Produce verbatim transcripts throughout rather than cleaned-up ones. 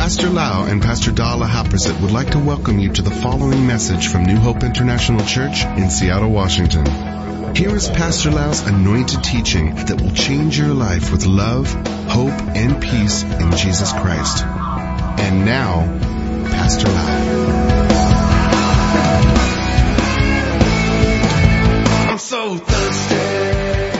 Pastor Lau and Pastor Dala Haprasit would like to welcome you to the following message from New Hope International Church in Seattle, Washington. Here is Pastor Lau's anointed teaching that will change your life with love, hope, and peace in Jesus Christ. And now, Pastor Lau. I'm so thirsty.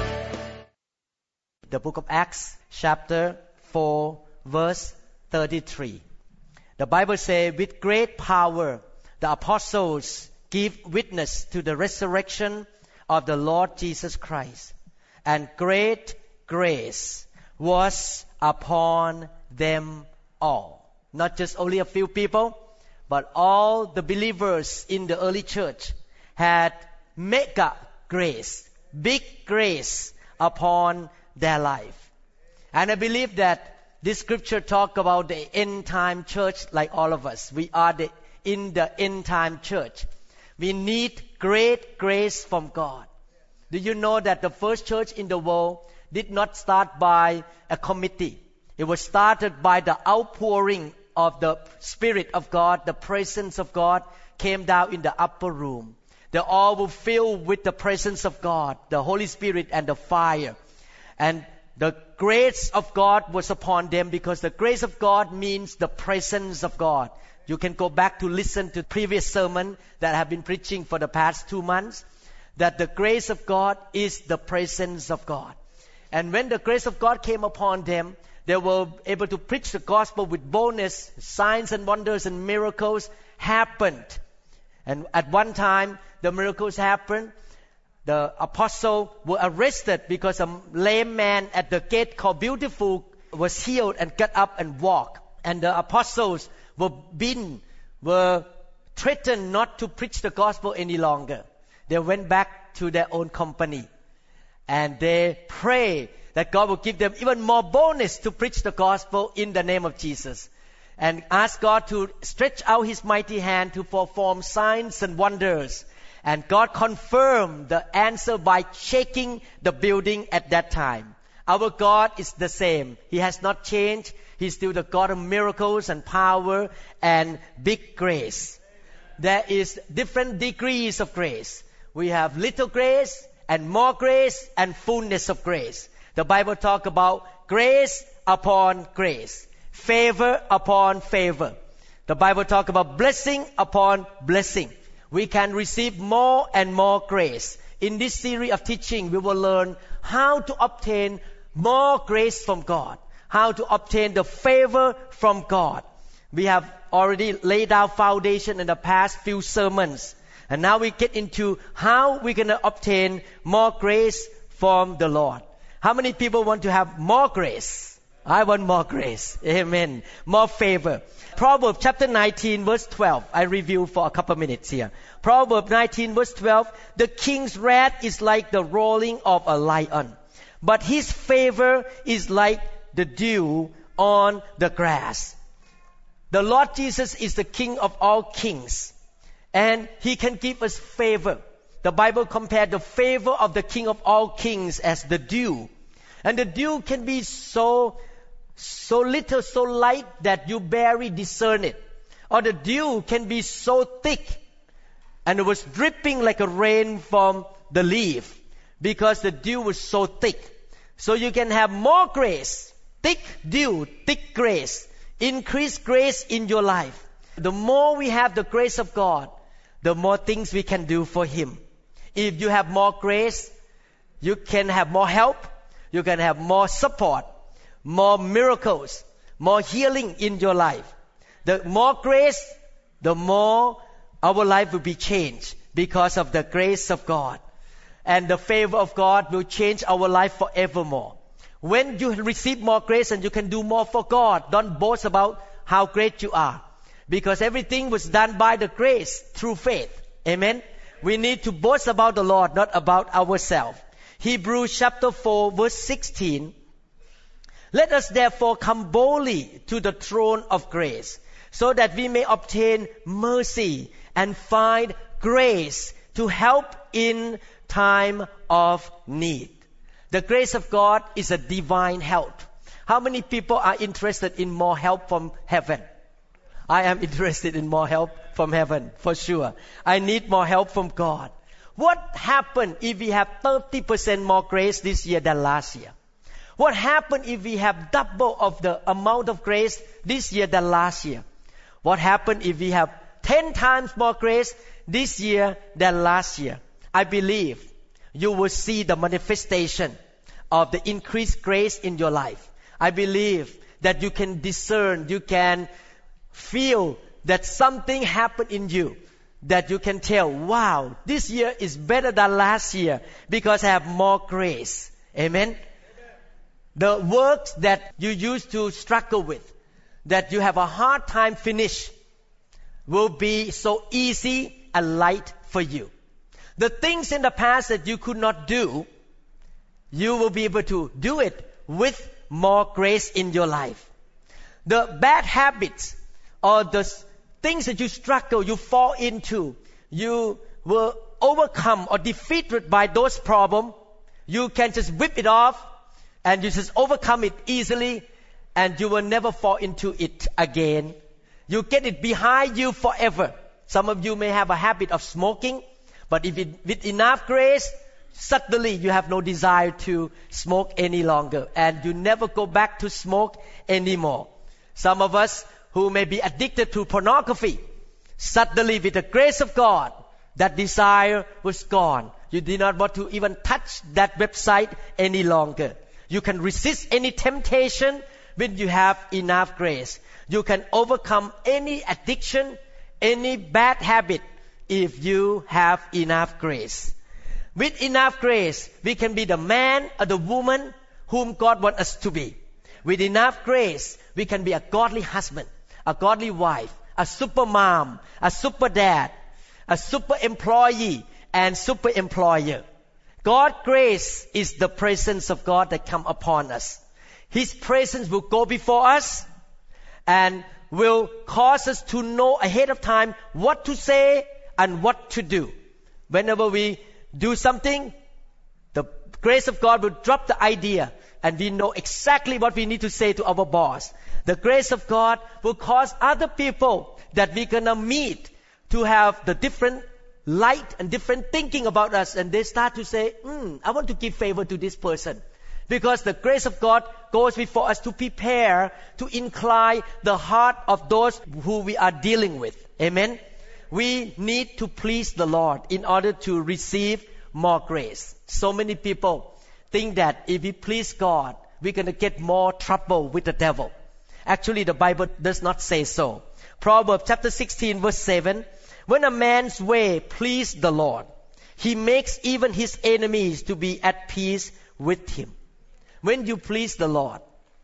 The book of Acts, chapter four, verse thirty-three. The Bible says, with great power, the apostles give witness to the resurrection of the Lord Jesus Christ, and great grace was upon them all. Not just only a few people, but all the believers in the early church had mega grace, big grace upon their life. And I believe that this scripture talk about the end time church like all of us. We are the, in the end time church. We need great grace from God. Do you know that the first church in the world did not start by a committee? It was started by the outpouring of the Spirit of God. The presence of God came down in the upper room. They all were filled with the presence of God, the Holy Spirit and the fire. And the grace of God was upon them, because the grace of God means the presence of God. You can go back to listen to previous sermon that I have been preaching for the past two months. That the grace of God is the presence of God. And when the grace of God came upon them, they were able to preach the gospel with boldness. Signs and wonders and miracles happened. And at one time, the miracles happened. The apostles were arrested because a lame man at the gate called Beautiful was healed and got up and walked. And the apostles were beaten, were threatened not to preach the gospel any longer. They went back to their own company. And they pray that God will give them even more boldness to preach the gospel in the name of Jesus. And ask God to stretch out His mighty hand to perform signs and wonders. And God confirmed the answer by shaking the building at that time. Our God is the same. He has not changed. He's still the God of miracles and power and big grace. There is different degrees of grace. We have little grace and more grace and fullness of grace. The Bible talks about grace upon grace, favor upon favor. The Bible talks about blessing upon blessing. We can receive more and more grace. In this series of teaching, we will learn how to obtain more grace from God, how to obtain the favor from God. We have already laid out foundation in the past few sermons. And now we get into how we're going to obtain more grace from the Lord. How many people want to have more grace? I want more grace. Amen. More favor. Proverbs chapter nineteen verse twelve. I review for a couple minutes here. Proverbs nineteen verse twelve. The king's wrath is like the roaring of a lion, but his favor is like the dew on the grass. The Lord Jesus is the King of all kings, and He can give us favor. The Bible compared the favor of the King of all kings as the dew. And the dew can be so so little, so light that you barely discern it. Or the dew can be so thick and it was dripping like a rain from the leaf, because the dew was so thick. So you can have more grace, thick dew, thick grace, increased grace in your life. The more we have the grace of God, the more things we can do for Him. If you have more grace, you can have more help, you can have more support, more miracles, more healing in your life. The more grace, the more our life will be changed because of the grace of God. And the favor of God will change our life forevermore. When you receive more grace and you can do more for God, don't boast about how great you are. Because everything was done by the grace through faith. Amen? We need to boast about the Lord, not about ourselves. Hebrews chapter four verse sixteen. Let us therefore come boldly to the throne of grace, so that we may obtain mercy and find grace to help in time of need. The grace of God is a divine help. How many people are interested in more help from heaven? I am interested in more help from heaven, for sure. I need more help from God. What happened if we have thirty percent more grace this year than last year? What happened if we have double of the amount of grace this year than last year? What happened if we have ten times more grace this year than last year? I believe you will see the manifestation of the increased grace in your life. I believe that you can discern, you can feel that something happened in you, that you can tell, wow, this year is better than last year because I have more grace. Amen? The works that you used to struggle with, that you have a hard time finish, will be so easy and light for you. The things in the past that you could not do, you will be able to do it with more grace in your life. The bad habits or the things that you struggle, you fall into, you will overcome or defeated by those problems. You can just whip it off and you just overcome it easily, and you will never fall into it again. You get it behind you forever. Some of you may have a habit of smoking, but if it, with enough grace, suddenly you have no desire to smoke any longer, and you never go back to smoke anymore. Some of us who may be addicted to pornography, suddenly with the grace of God, that desire was gone. You did not want to even touch that website any longer. You can resist any temptation when you have enough grace. You can overcome any addiction, any bad habit if you have enough grace. With enough grace, we can be the man or the woman whom God wants us to be. With enough grace, we can be a godly husband, a godly wife, a super mom, a super dad, a super employee, and super employer. God's grace is the presence of God that come upon us. His presence will go before us and will cause us to know ahead of time what to say and what to do. Whenever we do something, the grace of God will drop the idea and we know exactly what we need to say to our boss. The grace of God will cause other people that we're gonna meet to have the different light and different thinking about us, and they start to say, mm, I want to give favor to this person. Because the grace of God goes before us to prepare, to incline the heart of those who we are dealing with. Amen? We need to please the Lord in order to receive more grace. So many people think that if we please God, we're going to get more trouble with the devil. Actually, the Bible does not say so. Proverbs chapter sixteen verse seven, when a man's way pleases the Lord, he makes even his enemies to be at peace with him. When you please the Lord,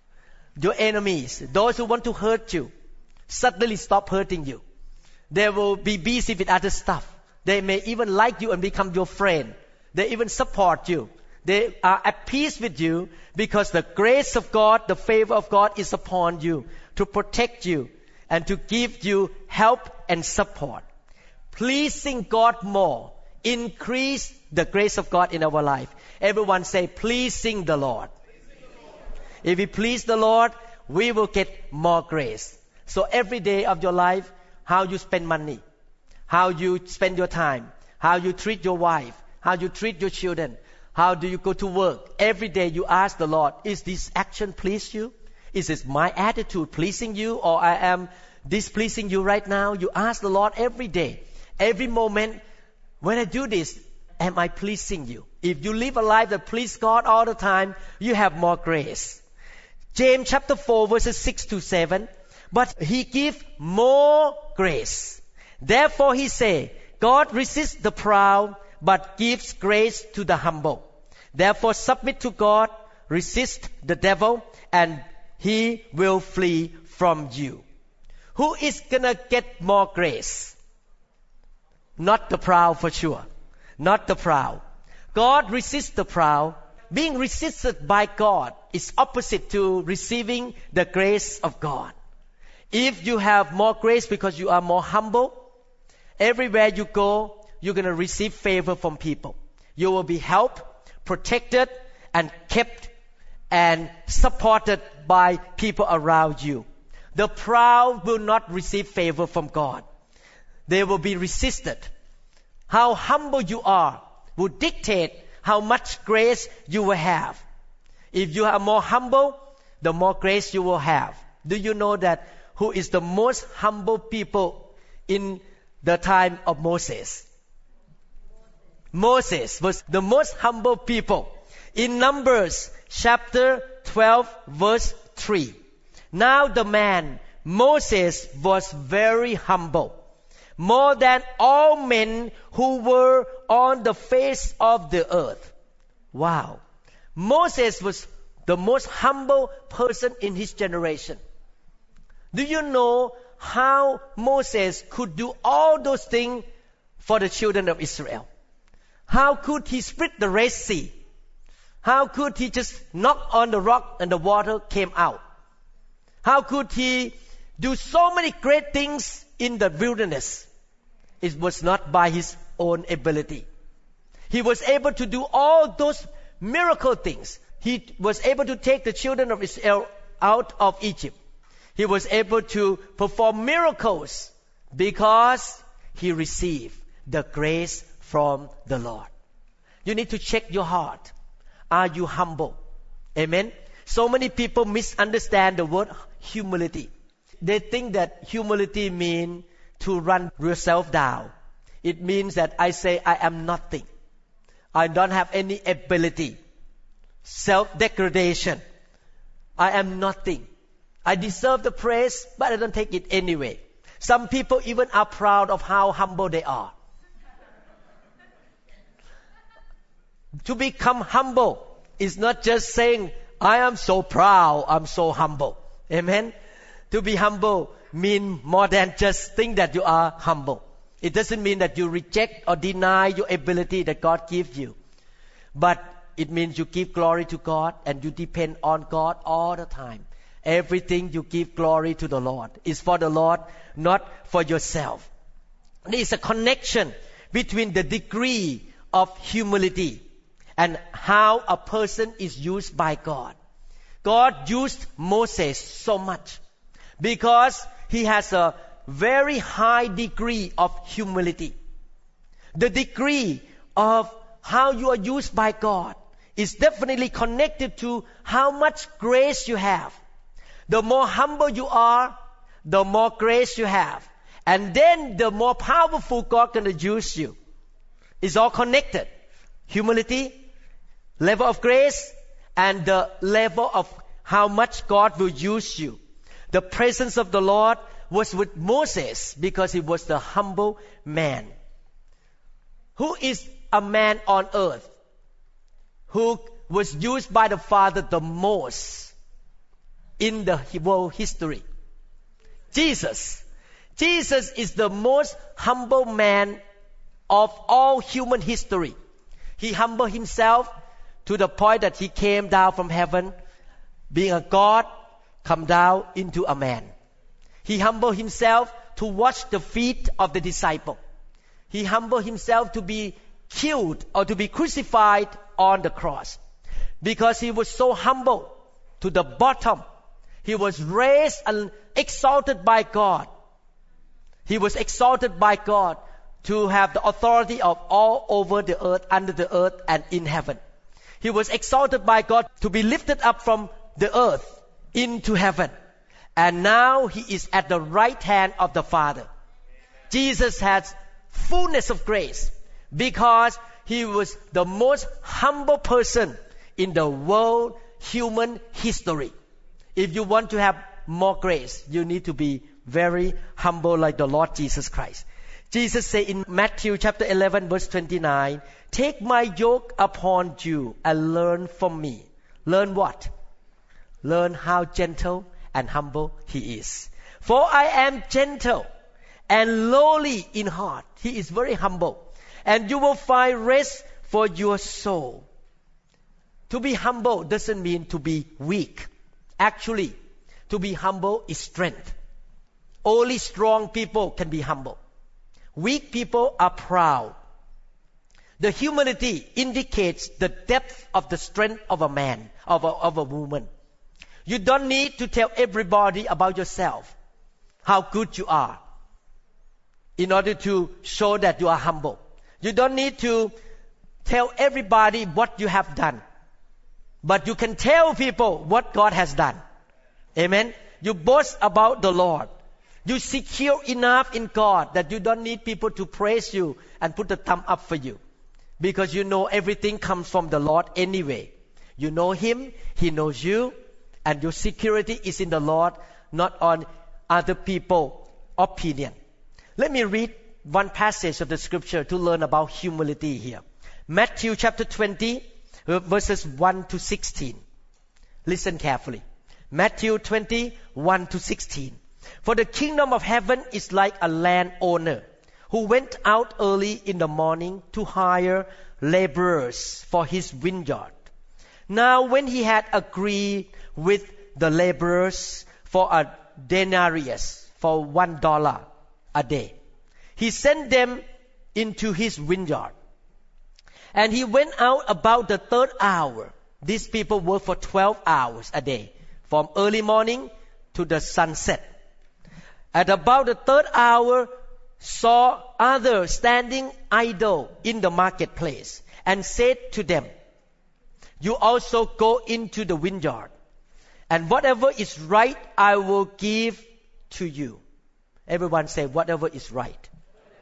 your enemies, those who want to hurt you, suddenly stop hurting you. They will be busy with other stuff. They may even like you and become your friend. They even support you. They are at peace with you because the grace of God, the favor of God is upon you to protect you and to give you help and support. Pleasing God more increase the grace of God in our life. Everyone say, pleasing the Lord. If we please the Lord, we will get more grace. So every day of your life, how you spend money, how you spend your time, how you treat your wife, how you treat your children, how do you go to work. Every day you ask the Lord, is this action please you? Is this my attitude pleasing you, or I am displeasing you right now? You ask the Lord every day, every moment, when I do this, am I pleasing you? If you live a life that pleases God all the time, you have more grace. James chapter four verses six to seven, but he give more grace. Therefore he say, God resists the proud, but gives grace to the humble. Therefore submit to God, resist the devil, and he will flee from you. Who is gonna get more grace? Not the proud for sure. Not the proud. God resists the proud. Being resisted by God is opposite to receiving the grace of God. If you have more grace because you are more humble, everywhere you go, you're going to receive favor from people. You will be helped, protected, and kept and supported by people around you. The proud will not receive favor from God. They will be resisted. How humble you are will dictate how much grace you will have. If you are more humble, the more grace you will have. Do you know that who is the most humble people in the time of Moses? Moses was the most humble people. In Numbers chapter twelve verse three. Now the man, Moses, was very humble, more than all men who were on the face of the earth. Wow. Moses was the most humble person in his generation. Do you know how Moses could do all those things for the children of Israel? How could he split the Red Sea? How could he just knock on the rock and the water came out? How could he do so many great things in the wilderness? It was not by his own ability. He was able to do all those miracle things. He was able to take the children of Israel out of Egypt. He was able to perform miracles because he received the grace from the Lord. You need to check your heart. Are you humble? Amen. So many people misunderstand the word humility. They think that humility means to run yourself down. It means that I say I am nothing. I don't have any ability. Self-degradation. I am nothing. I deserve the praise, but I don't take it anyway. Some people even are proud of how humble they are. To become humble is not just saying, I am so proud, I'm so humble. Amen. To be humble means more than just think that you are humble. It doesn't mean that you reject or deny your ability that God gives you. But it means you give glory to God and you depend on God all the time. Everything you give glory to the Lord is for the Lord, not for yourself. There is a connection between the degree of humility and how a person is used by God. God used Moses so much because he has a very high degree of humility. The degree of how you are used by God is definitely connected to how much grace you have. The more humble you are, the more grace you have. And then the more powerful God can use you. It's all connected. Humility, level of grace, and the level of how much God will use you. The presence of the Lord was with Moses because he was the humble man. Who is a man on earth who was used by the Father the most in the world history? Jesus. Jesus is the most humble man of all human history. He humbled himself to the point that he came down from heaven, being a God, come down into a man. He humbled himself to wash the feet of the disciple. He humbled himself to be killed or to be crucified on the cross. Because he was so humble to the bottom, he was raised and exalted by God. He was exalted by God to have the authority of all over the earth, under the earth, and in heaven. He was exalted by God to be lifted up from the earth into heaven. And now he is at the right hand of the Father. Jesus has fullness of grace because he was the most humble person in the world human history. If you want to have more grace, you need to be very humble like the Lord Jesus Christ. Jesus said in Matthew chapter eleven verse twenty-nine, take my yoke upon you and learn from me. Learn what? Learn how gentle and humble he is. For I am gentle and lowly in heart. He is very humble. And you will find rest for your soul. To be humble doesn't mean to be weak. Actually, to be humble is strength. Only strong people can be humble. Weak people are proud. The humility indicates the depth of the strength of a man, of a, of a woman. You don't need to tell everybody about yourself, how good you are, in order to show that you are humble. You don't need to tell everybody what you have done, but you can tell people what God has done. Amen. You boast about the Lord. You secure enough in God that you don't need people to praise you and put a thumb up for you, because you know everything comes from the Lord anyway. You know Him, He knows you, and your security is in the Lord, not on other people's opinion. Let me read one passage of the scripture to learn about humility here. Matthew chapter twenty, verses one to sixteen. Listen carefully. Matthew twenty, one to sixteen. For the kingdom of heaven is like a landowner who went out early in the morning to hire laborers for his vineyard. Now when he had agreed with the laborers for a denarius, for one dollar a day, he sent them into his vineyard. And he went out about the third hour. These people work for twelve hours a day, from early morning to the sunset. At about the third hour, saw others standing idle in the marketplace, and said to them, you also go into the vineyard, and whatever is right I will give to you. Everyone say, whatever is right.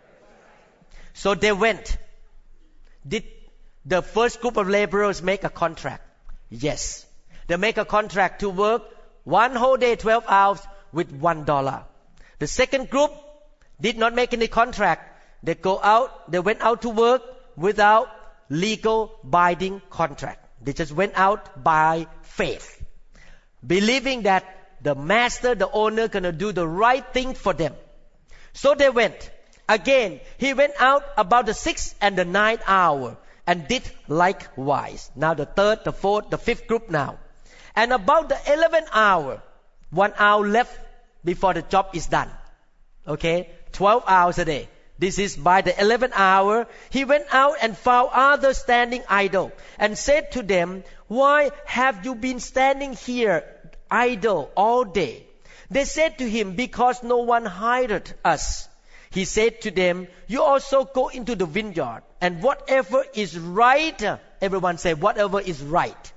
So they went. Did the first group of laborers make a contract? Yes. They make a contract to work one whole day, twelve hours, with one dollar. The second group did not make any contract. They go out, they went out to work without legal binding contract. They just went out by faith, believing that the master, the owner, gonna do the right thing for them. So they went. Again, he went out about the sixth and the ninth hour, and did likewise. Now the third, the fourth, the fifth group now. And about the eleventh hour, one hour left before the job is done. Okay, twelve hours a day. This is by the eleventh hour, he went out and found others standing idle, and said to them, why have you been standing here idle all day? They said to him, because no one hired us. He said to them, you also go into the vineyard, and whatever is right, everyone say, whatever is right,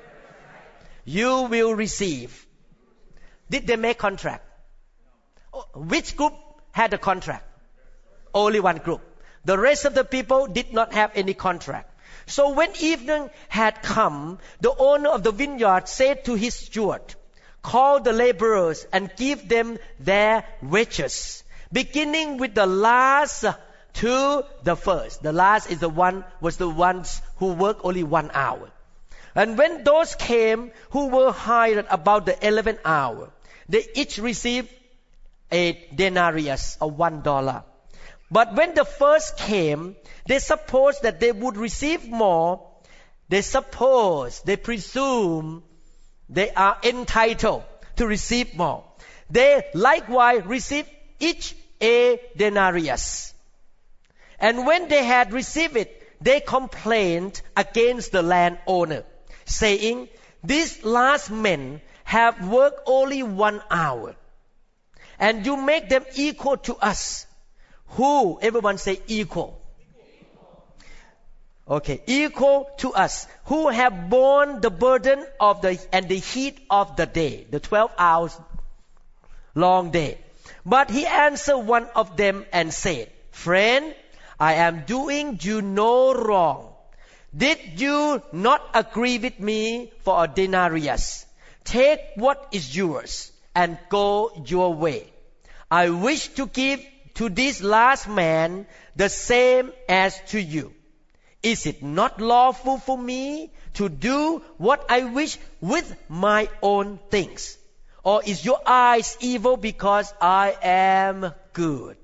you will receive. Did they make contract? Which group had a contract? Only one group. The rest of the people did not have any contract. So when evening had come, the owner of the vineyard said to his steward, call the laborers and give them their wages, beginning with the last to the first. The last is the one was the ones who work only one hour. And when those came who were hired about the eleventh hour, they each received a denarius, or one dollar. But when the first came, they supposed that they would receive more. They suppose, they presume, they are entitled to receive more. They likewise received each a denarius. And when they had received it, they complained against the landowner, saying, these last men have worked only one hour, and you make them equal to us. Who? Everyone say equal. Okay, equal to us, who have borne the burden of the and the heat of the day, the twelve hours long day. But he answered one of them and said, friend, I am doing you no wrong. Did you not agree with me for a denarius? Take what is yours and go your way. I wish to give to this last man the same as to you. Is it not lawful for me to do what I wish with my own things? Or is your eyes evil because I am good?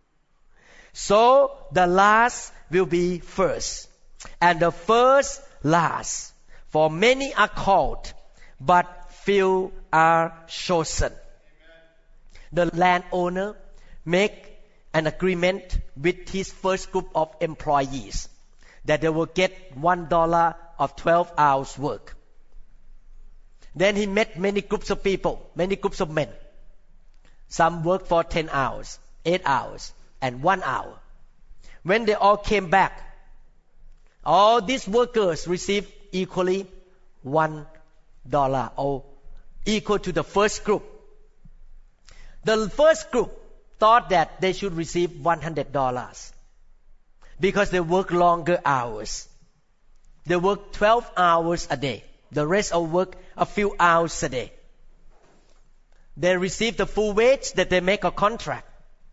So the last will be first, and the first last. For many are called, but few are chosen. The landowner make an agreement with his first group of employees. that they will get one dollar of twelve hours work. Then he met many groups of people, many groups of men. Some work for ten hours, eight hours, and one hour. When they all came back, all these workers received equally one dollar, or equal to the first group. The first group thought that they should receive one hundred dollars because they work longer hours. They work twelve hours a day. The rest of work a few hours a day. They receive the full wage that they make a contract.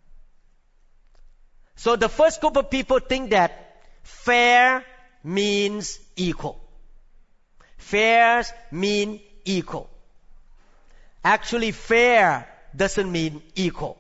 So the first group of people think that fair means equal. Fair mean equal. Actually, fair doesn't mean equal.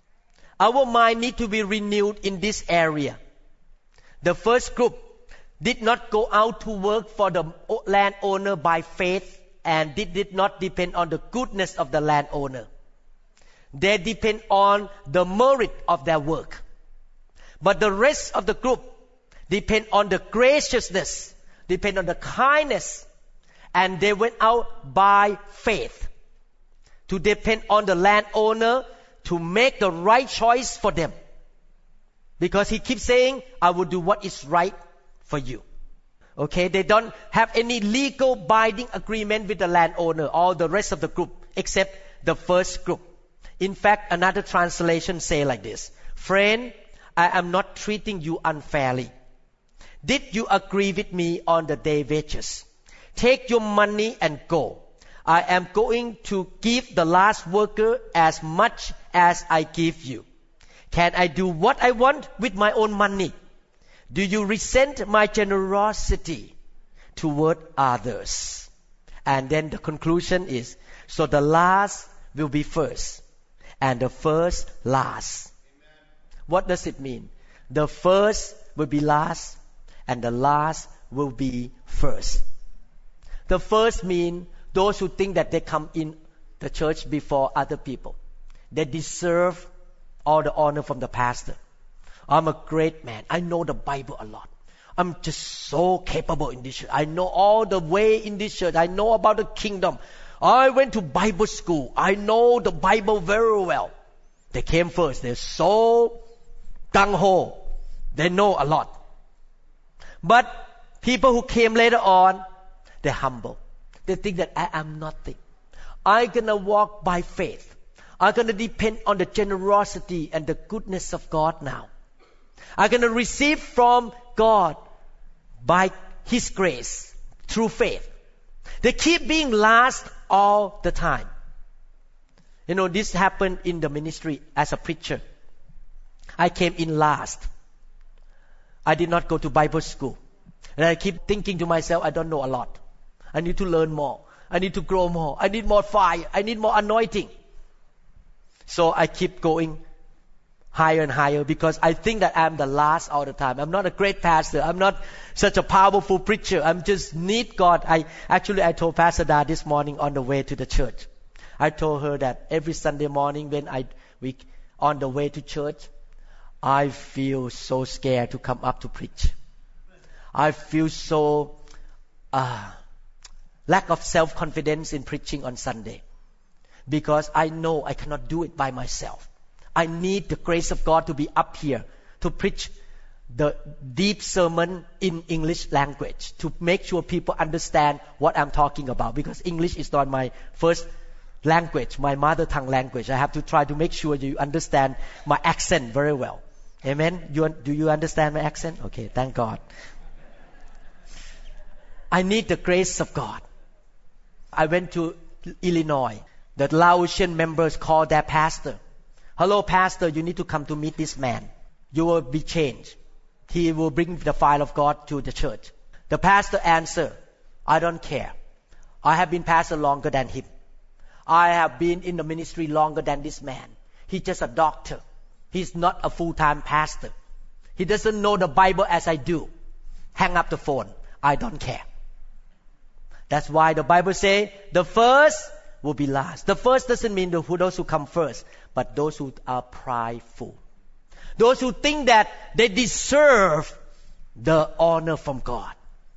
Our mind need to be renewed in this area. The first group did not go out to work for the landowner by faith and did, did not depend on the goodness of the landowner. They depend on the merit of their work. But the rest of the group depend on the graciousness, depend on the kindness, and they went out by faith to depend on the landowner to make the right choice for them. Because he keeps saying, I will do what is right for you. Okay, they don't have any legal binding agreement with the landowner, or the rest of the group, except the first group. In fact, another translation say like this: Friend, I am not treating you unfairly. Did you agree with me on the day wages? Take your money and go. I am going to give the last worker as much as I give you. Can I do what I want with my own money? Do you resent my generosity toward others? And then the conclusion is, so the last will be first, and the first last. Amen. What does it mean? The first will be last, and the last will be first. The first means those who think that they come in the church before other people. They deserve all the honor from the pastor. I'm a great man. I know the Bible a lot. I'm just so capable in this church. I know all the way in this church. I know about the kingdom. I went to Bible school. I know the Bible very well. They came first. They're so gung-ho. They know a lot. But people who came later on, they're humble. They think that I am nothing. I'm going to walk by faith. I'm going to depend on the generosity and the goodness of God now. I'm going to receive from God by His grace through faith. They keep being last all the time. You know, this happened in the ministry as a preacher. I came in last. I did not go to Bible school. And I keep thinking to myself, I don't know a lot. I need to learn more. I need to grow more. I need more fire. I need more anointing. So I keep going higher and higher because I think that I'm the last all the time. I'm not a great pastor. I'm not such a powerful preacher. I'm just need God. I actually I told Pastor Da this morning on the way to the church. I told her that every Sunday morning when I we on the way to church, I feel so scared to come up to preach. I feel so uh, lack of self-confidence in preaching on Sunday because I know I cannot do it by myself. I need the grace of God to be up here to preach the deep sermon in English language to make sure people understand what I'm talking about, because English is not my first language, my mother tongue language. I have to try to make sure you understand my accent very well. Amen? You, do you understand my accent? Okay, thank God. I need the grace of God. I went to Illinois. The Laotian members called their pastor. Hello, pastor, you need to come to meet this man. You will be changed. He will bring the fire of God to the church. The pastor answered, I don't care. I have been pastor longer than him. I have been in the ministry longer than this man. He's just a doctor. He's not a full-time pastor. He doesn't know the Bible as I do. Hang up the phone. I don't care. That's why the Bible says the first will be last. The first doesn't mean the, those who come first, but those who are prideful. Those who think that they deserve the honor from God.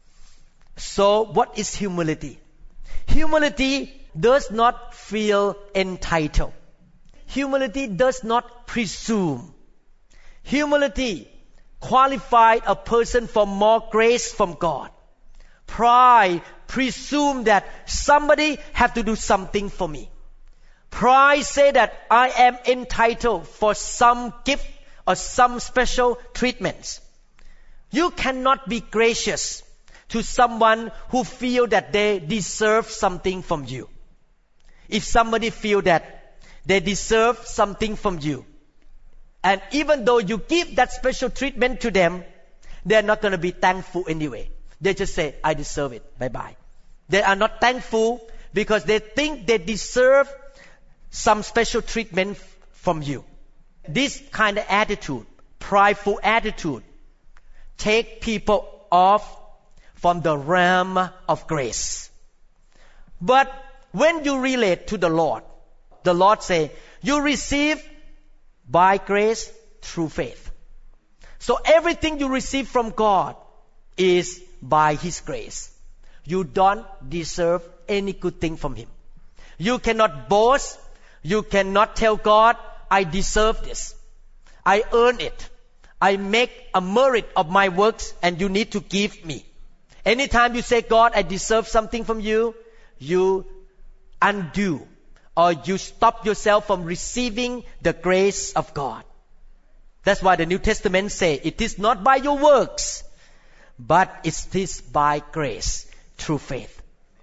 So what is humility? Humility does not feel entitled. Humility does not presume. Humility qualifies a person for more grace from God. Pride presumes that somebody have to do something for me. Pride says that I am entitled for some gift or some special treatments. You cannot be gracious to someone who feel that they deserve something from you. If somebody feel that they deserve something from you, and even though you give that special treatment to them, they're not going to be thankful anyway. They just say, I deserve it. Bye-bye. They are not thankful because they think they deserve some special treatment from you. This kind of attitude, prideful attitude, take people off from the realm of grace. But when you relate to the Lord, the Lord say, you receive by grace through faith. So everything you receive from God is by His grace. You don't deserve any good thing from Him. You cannot boast. You cannot tell God, I deserve this. I earn it. I make a merit of my works and you need to give me. Anytime you say, God, I deserve something from you, you undo or you stop yourself from receiving the grace of God. That's why the New Testament say, it is not by your works, but it is by grace through faith.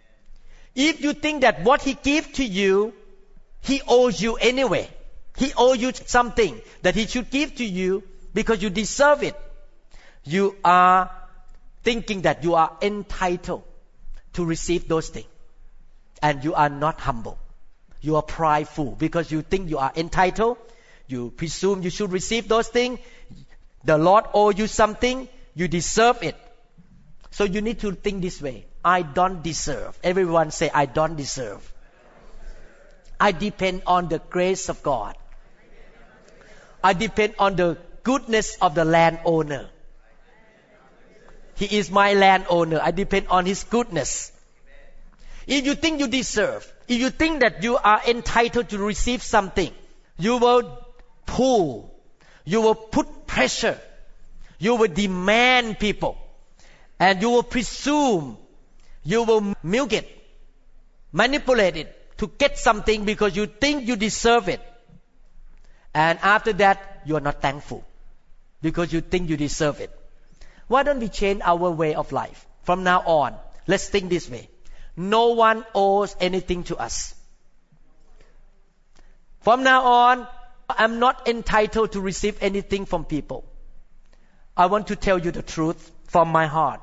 If you think that what He gives to you, He owes you anyway. He owes you something that He should give to you because you deserve it. You are thinking that you are entitled to receive those things. And you are not humble. You are prideful because you think you are entitled. You presume you should receive those things. The Lord owes you something. You deserve it. So you need to think this way. I don't deserve. Everyone say, I don't deserve. I depend on the grace of God. I depend on the goodness of the landowner. He is my landowner. I depend on His goodness. If you think you deserve, if you think that you are entitled to receive something, you will pull, you will put pressure, you will demand people, and you will presume, you will milk it, manipulate it to get something because you think you deserve it. And after that, you are not thankful because you think you deserve it. Why don't we change our way of life? From now on, let's think this way. No one owes anything to us. From now on, I'm not entitled to receive anything from people. I want to tell you the truth from my heart.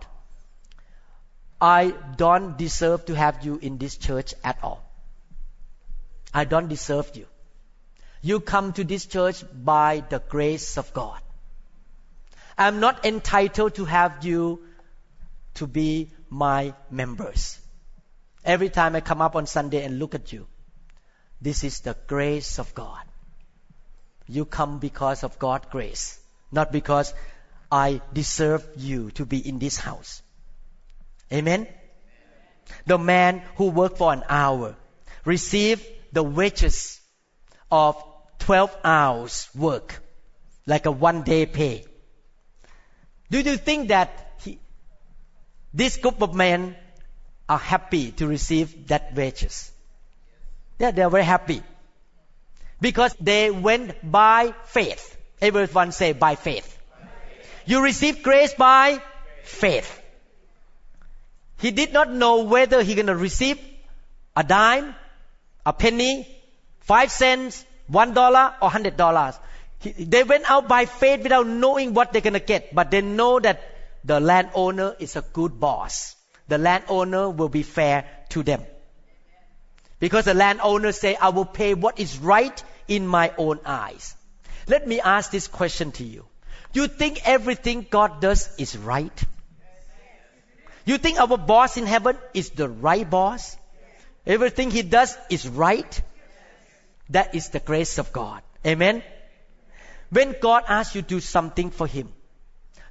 I don't deserve to have you in this church at all. I don't deserve you. You come to this church by the grace of God. I'm not entitled to have you to be my members. Every time I come up on Sunday and look at you, this is the grace of God. You come because of God's grace, not because I deserve you to be in this house. Amen? The man who worked for an hour received the wages of twelve hours work, like a one day pay. Do you think that he, this group of men are happy to receive that wages? Yeah, they are very happy. Because they went by faith. Everyone say by faith. By faith. You receive grace by faith. He did not know whether he going to receive a dime, a penny, five cents, one dollar, or hundred dollars. They went out by faith without knowing what they're going to get. But they know that the landowner is a good boss. The landowner will be fair to them. Because the landowner say, I will pay what is right in my own eyes. Let me ask this question to you. You think everything God does is right? You think our boss in heaven is the right boss? Everything He does is right? That is the grace of God. Amen? When God asks you to do something for Him,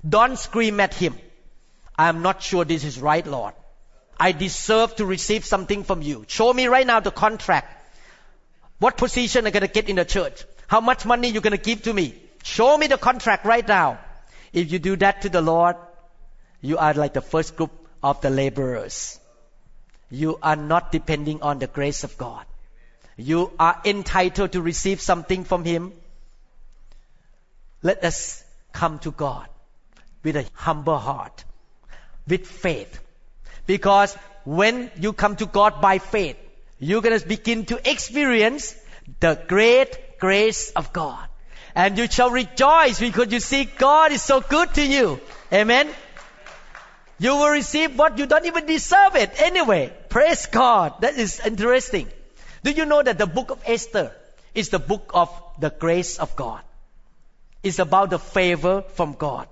Don't scream at him. I am not sure this is right, Lord. I deserve to receive something from you. Show me right now the contract. What position am I going to get in the church? How much money you're going to give to me? Show me the contract right now. If you do that to the Lord, you are like the first group of the laborers. You are not depending on the grace of God. You are entitled to receive something from Him. Let us come to God with a humble heart, with faith. Because when you come to God by faith, you're going to begin to experience the great grace of God. And you shall rejoice because you see God is so good to you. Amen. You will receive what you don't even deserve it anyway. Praise God. That is interesting. Do you know that the book of Esther is the book of the grace of God? It's about the favor from God.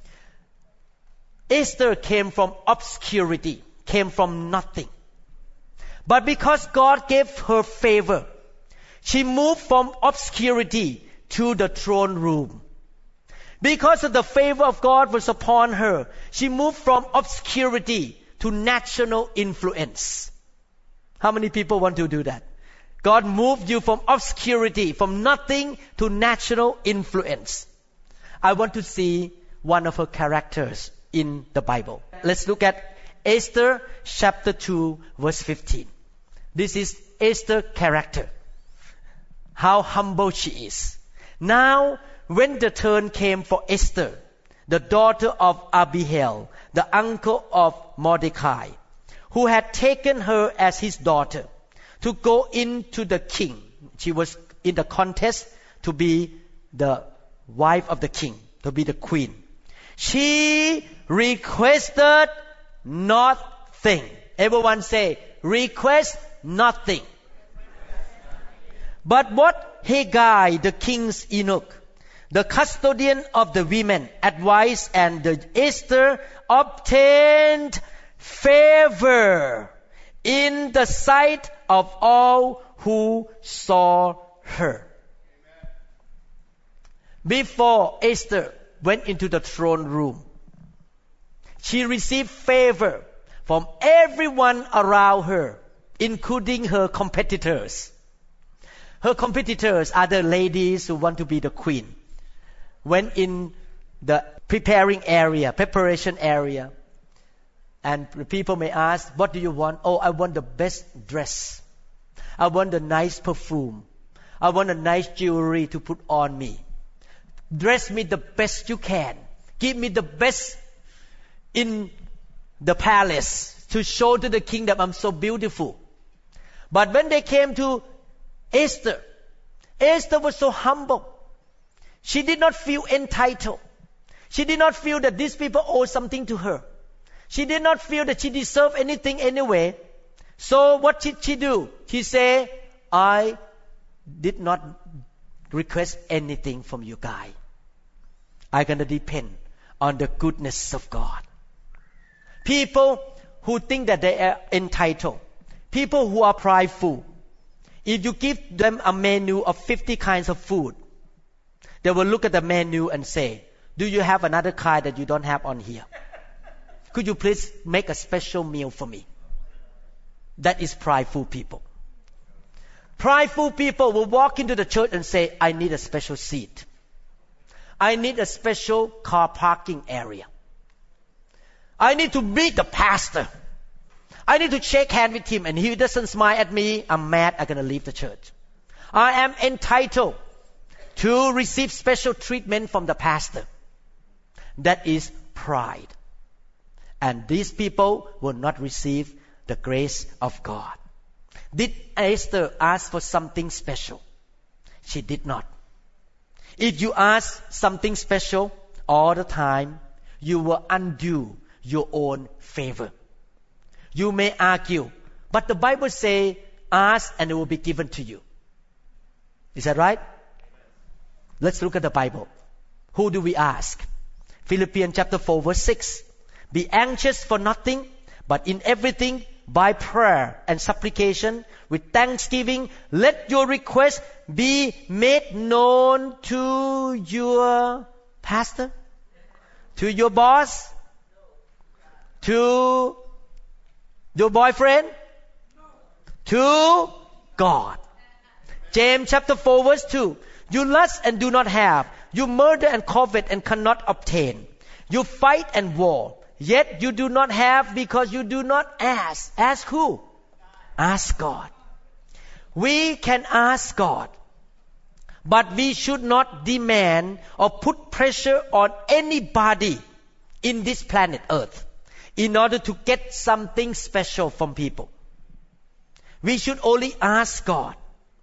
Esther came from obscurity, came from nothing. But because God gave her favor, she moved from obscurity to the throne room. Because of the favor of God was upon her, she moved from obscurity to national influence. How many people want to do that? God moved you from obscurity, from nothing to national influence. I want to see one of her characters in the Bible. Let's look at Esther chapter two verse fifteen. This is Esther's character. How humble she is. Now, when the turn came for Esther, the daughter of Abihail, the uncle of Mordecai, who had taken her as his daughter, to go into the king. She was in the contest to be the wife of the king, to be the queen. She requested nothing. Everyone say, request nothing. But what Hegai, the king's eunuch, the custodian of the women, advised, and the Esther obtained favor in the sight of all who saw her. Before Esther went into the throne room, she received favor from everyone around her, including her competitors. Her competitors are the ladies who want to be the queen. When in the preparing area, preparation area, and people may ask, what do you want? Oh, I want the best dress. I want the nice perfume. I want a nice jewelry to put on me. Dress me the best you can. Give me the best in the palace to show to the king that I'm so beautiful. But when they came to Esther, Esther was so humble. She did not feel entitled. She did not feel that these people owe something to her. She did not feel that she deserved anything anyway. So what did she do? She said, I did not request anything from you guys. I'm going to depend on the goodness of God. People who think that they are entitled, people who are prideful, if you give them a menu of fifty kinds of food, they will look at the menu and say, do you have another kind that you don't have on here? Could you please make a special meal for me? That is prideful people. Prideful people will walk into the church and say, I need a special seat. I need a special car parking area. I need to meet the pastor. I need to shake hands with him, and if he doesn't smile at me, I'm mad, I'm going to leave the church. I am entitled to receive special treatment from the pastor. That is pride. And these people will not receive the grace of God. Did Esther ask for something special? She did not. If you ask something special all the time, you will undo your own favor. You may argue, but the Bible says, ask and it will be given to you. Is that right? Let's look at the Bible. Who do we ask? Philippians chapter four verse six. Be anxious for nothing, but in everything, by prayer and supplication, with thanksgiving, let your requests be made known to your pastor, To your boss? To your boyfriend? To God. James chapter four verse two. You lust and do not have. You murder and covet and cannot obtain. You fight and war. Yet you do not have because you do not ask. Ask who? Ask God. We can ask God. But we should not demand or put pressure on anybody in this planet Earth in order to get something special from people. We should only ask God.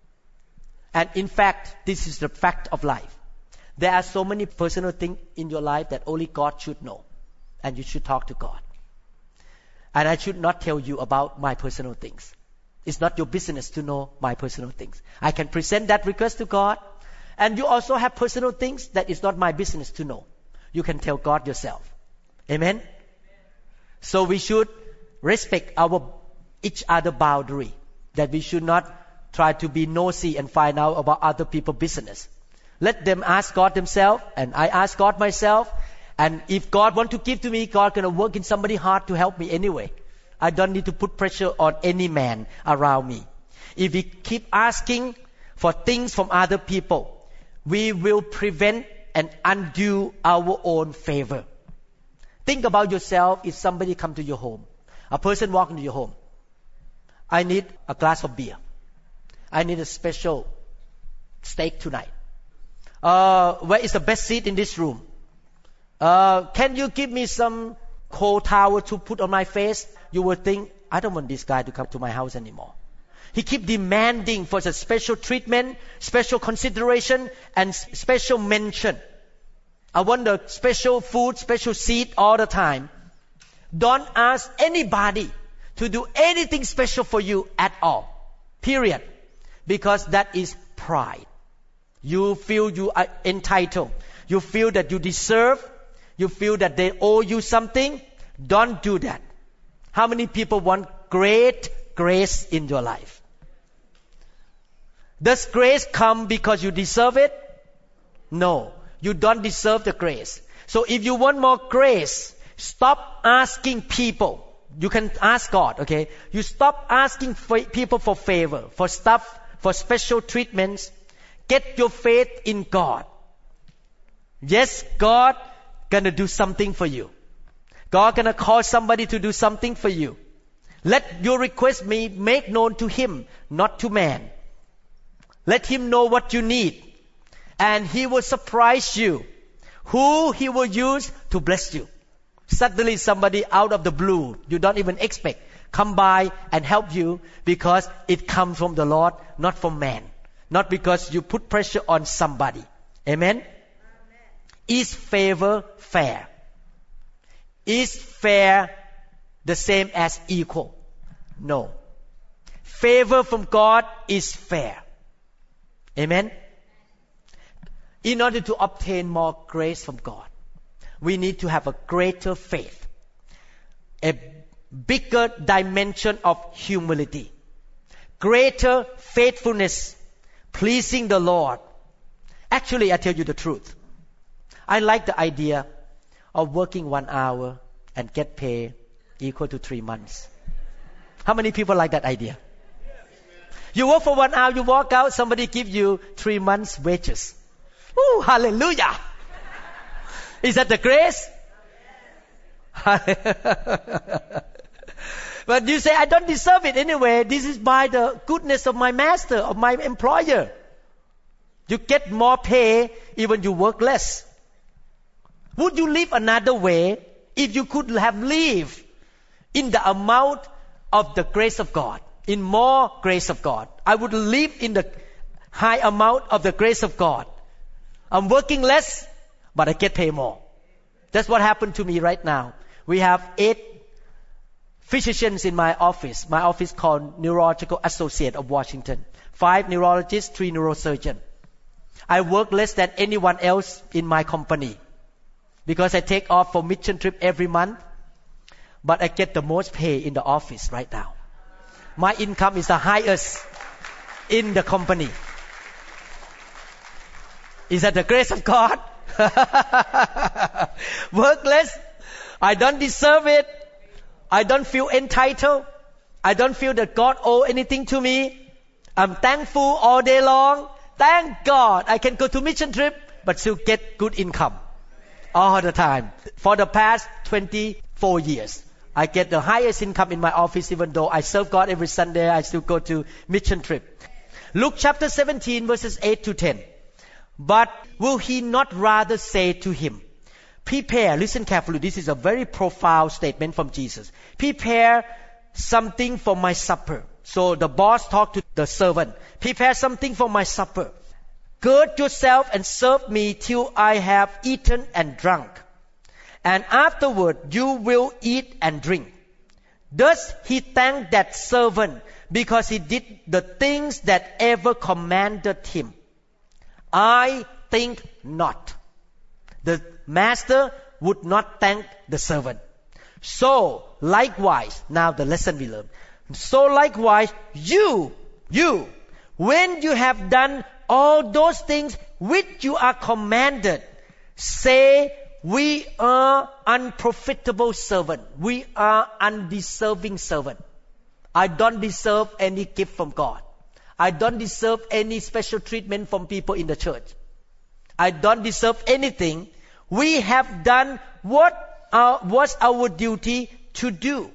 And in fact, this is the fact of life. There are so many personal things in your life that only God should know. And you should talk to God. And I should not tell you about my personal things. It's not your business to know my personal things. I can present that request to God. And you also have personal things that is not my business to know. You can tell God yourself. Amen? So we should respect our each other boundary. That we should not try to be nosy and find out about other people's business. Let them ask God themselves, and I ask God myself. And if God want to give to me, God gonna work in somebody's heart to help me anyway. I don't need to put pressure on any man around me. If we keep asking for things from other people, we will prevent and undo our own favor. Think about yourself if somebody come to your home. A person walk into your home. I need a glass of beer. I need a special steak tonight. Uh, where is the best seat in this room? Uh, can you give me some cold towel to put on my face? You will think, I don't want this guy to come to my house anymore. He keep demanding for the special treatment, special consideration, and special mention. I want the special food, special seat all the time. Don't ask anybody to do anything special for you at all. Period. Because that is pride. You feel you are entitled. You feel that you deserve. You feel that they owe you something. Don't do that. How many people want great grace in your life? Does grace come because you deserve it? No. You don't deserve the grace. So if you want more grace, stop asking people. You can ask God, okay? You stop asking for people for favor, for stuff, for special treatments. Get your faith in God. Yes, God gonna do something for you. God gonna call somebody to do something for you. Let your request be made known to Him, not to man. Let Him know what you need. And He will surprise you. Who He will use to bless you. Suddenly somebody out of the blue, you don't even expect, come by and help you because it comes from the Lord, not from man. Not because you put pressure on somebody. Amen? Amen. Is favor fair? Is fair the same as equal? No. Favor from God is fair. Amen? In order to obtain more grace from God, we need to have a greater faith, a bigger dimension of humility, greater faithfulness, pleasing the Lord. Actually, I tell you the truth. I like the idea of working one hour and get paid equal to three months. How many people like that idea? You work for one hour, you walk out, somebody give you three months wages. Ooh, hallelujah! Is that the grace? But you say, I don't deserve it anyway. This is by the goodness of my master, of my employer. You get more pay even you work less. Would you live another way if you could have lived in the amount of the grace of God, in more grace of God? I would live in the high amount of the grace of God. I'm working less, but I get paid more. That's what happened to me right now. We have eight physicians in my office. My office called Neurological Associate of Washington. Five neurologists, three neurosurgeons. I work less than anyone else in my company because I take off for mission trip every month. But I get the most pay in the office right now. My income is the highest in the company. Is that the grace of God? Work less. I don't deserve it. I don't feel entitled. I don't feel that God owes anything to me. I'm thankful all day long. Thank God I can go to mission trip but still get good income all the time. For the past twenty-four years, I get the highest income in my office even though I serve God every Sunday. I still go to mission trip. Luke chapter seventeen verses eight to ten. But will he not rather say to him, prepare, listen carefully, this is a very profound statement from Jesus. Prepare something for my supper. So the boss talked to the servant. Prepare something for my supper. Gird yourself and serve me till I have eaten and drunk. And afterward you will eat and drink. Thus he thanked that servant because he did the things that ever commanded him. I think not. The master would not thank the servant. So likewise, now the lesson we learn. So likewise, you, you, when you have done all those things which you are commanded, say, we are unprofitable servant. We are undeserving servant. I don't deserve any gift from God. I don't deserve any special treatment from people in the church. I don't deserve anything. We have done what our, was our duty to do.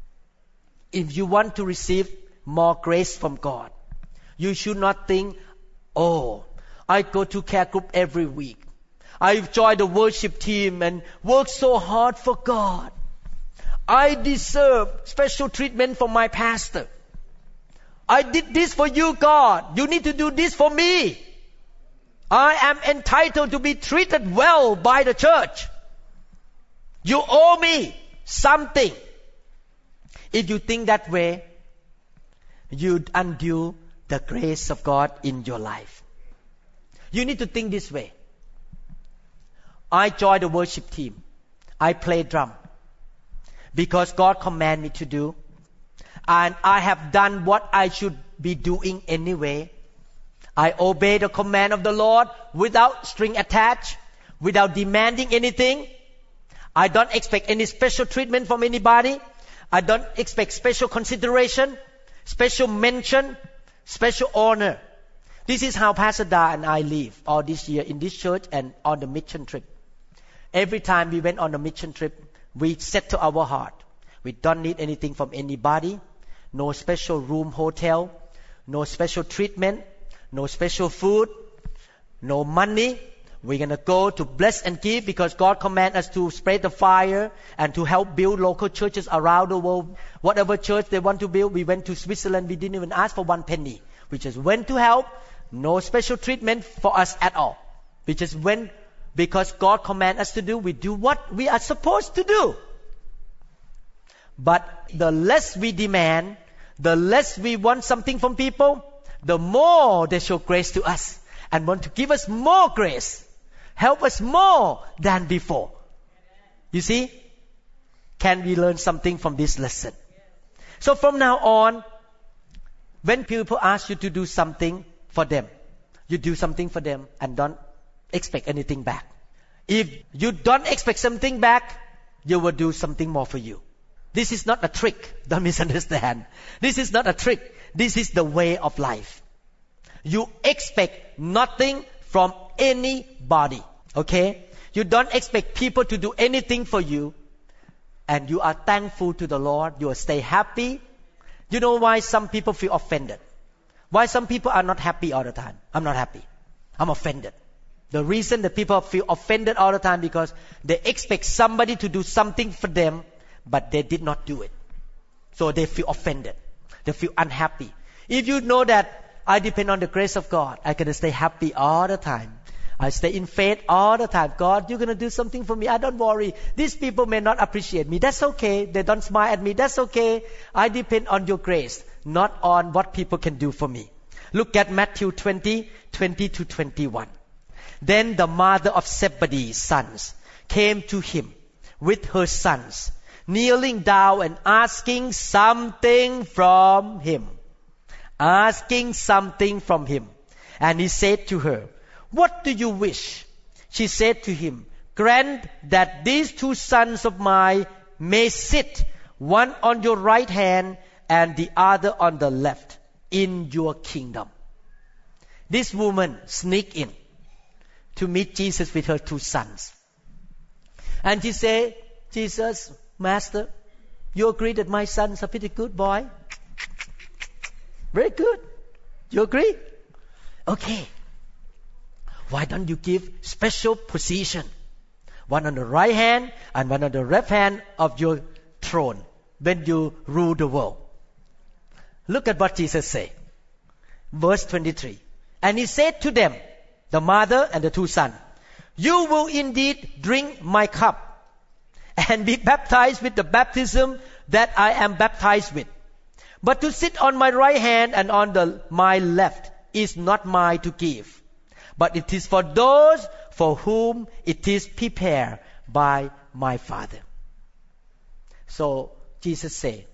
If you want to receive more grace from God, you should not think, oh, I go to care group every week. I join the worship team and work so hard for God. I deserve special treatment from my pastor. I did this for you, God. You need to do this for me. I am entitled to be treated well by the church. You owe me something. If you think that way, you undo the grace of God in your life. You need to think this way. I joined the worship team. I play drum because God commanded me to do. And I have done what I should be doing anyway. I obey the command of the Lord without string attached, without demanding anything. I don't expect any special treatment from anybody. I don't expect special consideration, special mention, special honor. This is how Pastor Da and I live all this year in this church and on the mission trip. Every time we went on a mission trip, we set to our heart. We don't need anything from anybody. No special room, hotel, no special treatment, no special food, no money. We're going to go to bless and give because God commanded us to spread the fire and to help build local churches around the world. Whatever church they want to build, we went to Switzerland. We didn't even ask for one penny. We just went to help. No special treatment for us at all. We just went because God commanded us to do. We do what we are supposed to do. But the less we demand, the less we want something from people, the more they show grace to us and want to give us more grace, help us more than before. You see? Can we learn something from this lesson? So from now on, when people ask you to do something for them, you do something for them and don't expect anything back. If you don't expect something back, you will do something more for you. This is not a trick. Don't misunderstand. This is not a trick. This is the way of life. You expect nothing from anybody. Okay? You don't expect people to do anything for you. And you are thankful to the Lord. You will stay happy. You know why some people feel offended? Why some people are not happy all the time? I'm not happy. I'm offended. The reason that people feel offended all the time because they expect somebody to do something for them, but they did not do it. So they feel offended. They feel unhappy. If you know that I depend on the grace of God, I can stay happy all the time. I stay in faith all the time. God, you're going to do something for me. I don't worry. These people may not appreciate me. That's okay. They don't smile at me. That's okay. I depend on your grace, not on what people can do for me. Look at Matthew twenty, twenty to twenty-one. Then the mother of Zebedee's sons came to him with her sons, kneeling down and asking something from him. Asking something from him. And he said to her, what do you wish? She said to him, "Grant that these two sons of mine may sit, one on your right hand and the other on the left, in your kingdom." This woman sneaked in to meet Jesus with her two sons. And she said, "Jesus, Master, you agree that my sons are pretty good, boy? Very good. You agree? Okay. Why don't you give special position? One on the right hand and one on the left hand of your throne when you rule the world." Look at what Jesus said. Verse twenty-three. And he said to them, the mother and the two sons, "You will indeed drink my cup and be baptized with the baptism that I am baptized with. But to sit on my right hand and on the, my left is not mine to give, but it is for those for whom it is prepared by my Father." So Jesus said,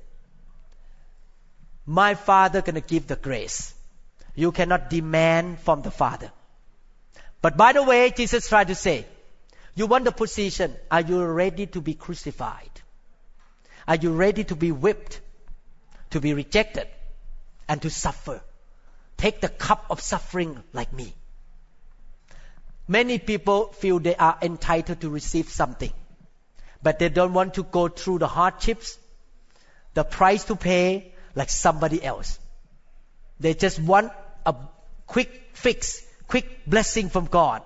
my Father gonna give the grace. You cannot demand from the Father. But by the way, Jesus tried to say, you want the position. Are you ready to be crucified? Are you ready to be whipped, to be rejected, and to suffer? Take the cup of suffering like me. Many people feel they are entitled to receive something, but they don't want to go through the hardships, the price to pay like somebody else. They just want a quick fix, quick blessing from God.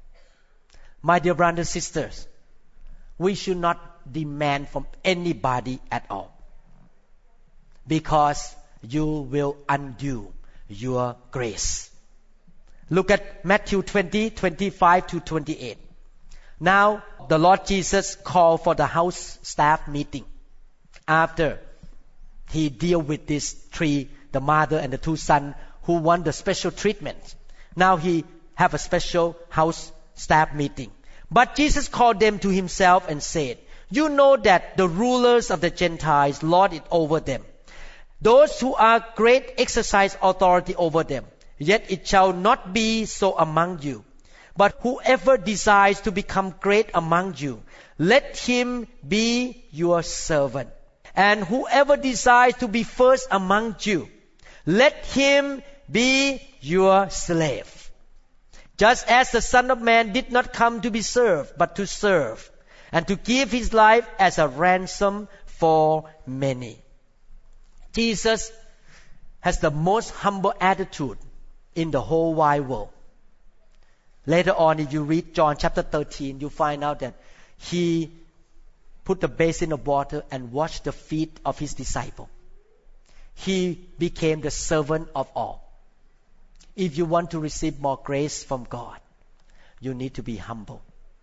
My dear brothers and sisters, we should not demand from anybody at all, because you will undo your grace. Look at Matthew twenty, twenty-five to twenty-eight. Now, the Lord Jesus called for the house staff meeting after he deal with these three, the mother and the two sons who want the special treatment. Now he have a special house staff meeting. But Jesus called them to himself and said, "You know that the rulers of the Gentiles lord it over them. Those who are great exercise authority over them. Yet it shall not be so among you. But whoever desires to become great among you, let him be your servant. And whoever desires to be first among you, let him be your slave. Just as the Son of Man did not come to be served, but to serve, and to give his life as a ransom for many." Jesus has the most humble attitude in the whole wide world. Later on, if you read John chapter thirteen, you find out that he put a basin of water and washed the feet of his disciples. He became the servant of all. If you want to receive more grace from God, you need to be humble.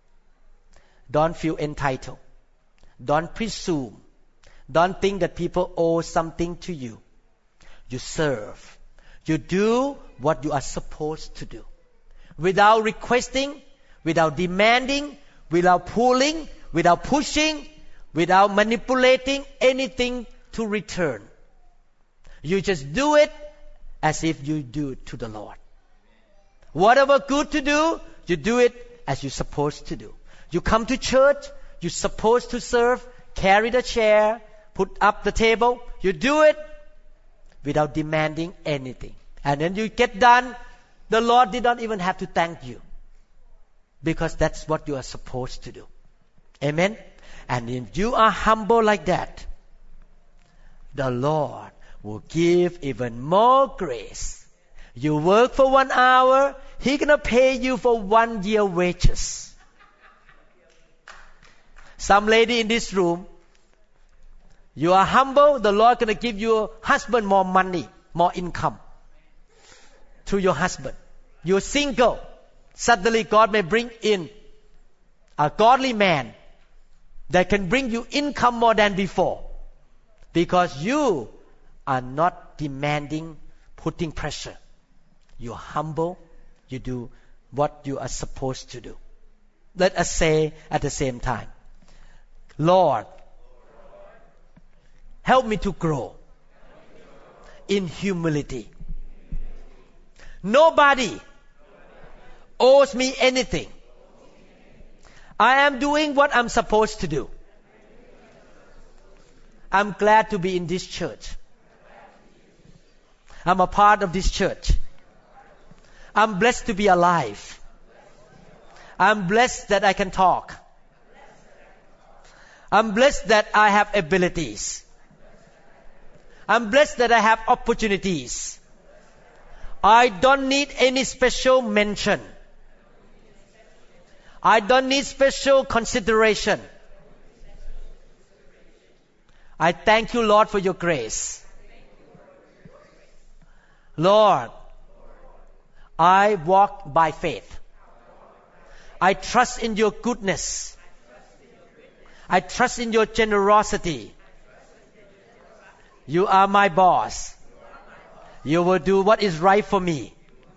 Don't feel entitled. Don't presume. Don't think that people owe something to you. You serve. You do what you are supposed to do. Without requesting, without demanding, without pulling, without pushing, without manipulating anything to return. You just do it as if you do it to the Lord. Whatever good to do, you do it as you're supposed to do. You come to church, you're supposed to serve, carry the chair, put up the table. You do it without demanding anything. And then you get done, the Lord did not even have to thank you, because that's what you are supposed to do. Amen? And if you are humble like that, the Lord will give even more grace. You work for one hour, He's gonna pay you for one year wages. Some lady in this room, you are humble, the Lord gonna give your husband more money, more income through your husband. You're single, suddenly God may bring in a godly man that can bring you income more than before, because you are not demanding, putting pressure. You're humble. You do what you are supposed to do. Let us say at the same time, Lord, help me to grow in humility. Nobody owes me anything I am doing what I'm supposed to do. I'm glad to be in this church. I'm a part of this church. I'm blessed to be alive. I'm blessed that I can talk. I'm blessed that I have abilities. I'm blessed that I have opportunities. I don't need any special mention. I don't need special consideration. I thank you, Lord, for your grace. Lord, I walk by faith. I trust in your goodness. I trust in your generosity. You are my boss. You will do what is right for me.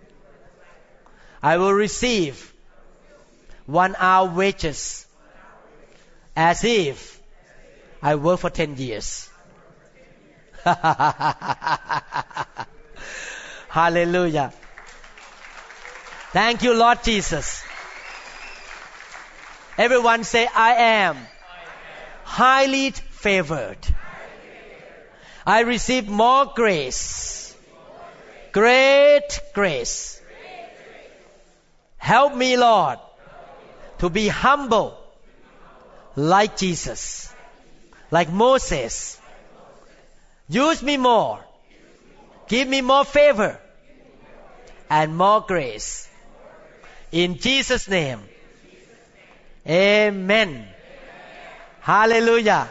I will receive one hour wages as if I work for ten years. Hallelujah. Thank you, Lord Jesus. Everyone say, I am highly favored. I receive more grace. Great grace. Help me, Lord, to be humble like Jesus, like Moses. Use me more. Give me more favor and more grace. In Jesus' name. Amen. Hallelujah.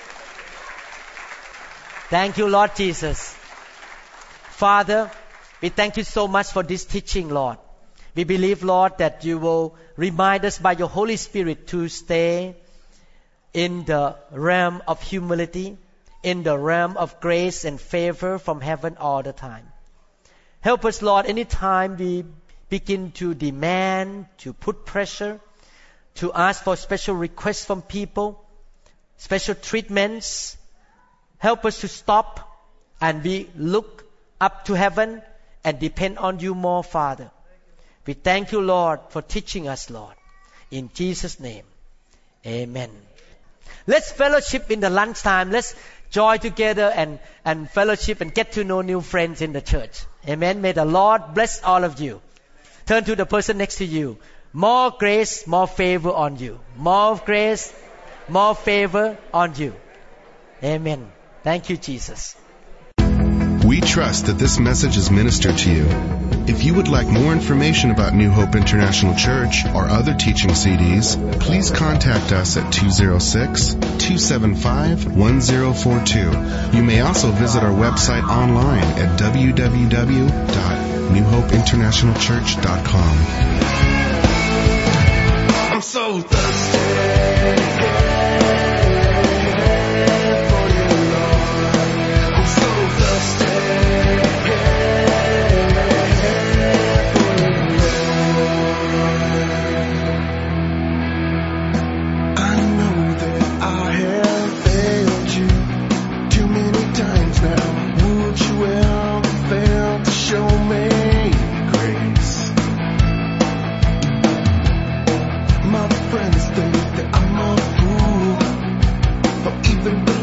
Thank you, Lord Jesus. Father, we thank you so much for this teaching, Lord. We believe, Lord, that you will remind us by your Holy Spirit to stay in the realm of humility, in the realm of grace and favor from heaven all the time. Help us, Lord, anytime we begin to demand, to put pressure, to ask for special requests from people, special treatments. Help us to stop and we look up to heaven and depend on you more, Father. We thank you, Lord, for teaching us, Lord. In Jesus' name, amen. Let's fellowship in the lunchtime. Let's join together and, and fellowship and get to know new friends in the church. Amen. May the Lord bless all of you. Turn to the person next to you. More grace, more favor on you. More grace, more favor on you. Amen. Thank you, Jesus. We trust that this message is ministered to you. If you would like more information about New Hope International Church or other teaching C Ds, please contact us at two oh six, two seven five, one oh four two. You may also visit our website online at w w w dot new hope international church dot com. I'm so thirsty. My friends think that I'm a fool for even